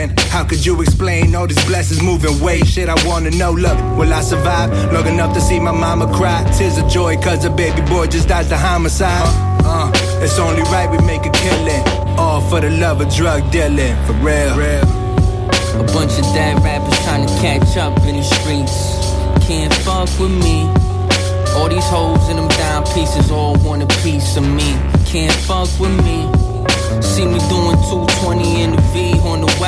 killing. How could you explain all these blessings moving weight? Shit, I wanna know, look, will I survive long enough to see my mama cry? Tears of joy cause a baby boy just died the homicide. It's only right we make a killing, all for the love of drug dealing, for real. A bunch of dead rappers trying to catch up in the streets. Can't fuck with me. All these hoes and them down pieces all want a piece of me. Can't fuck with me. See me doing 220 in the V on the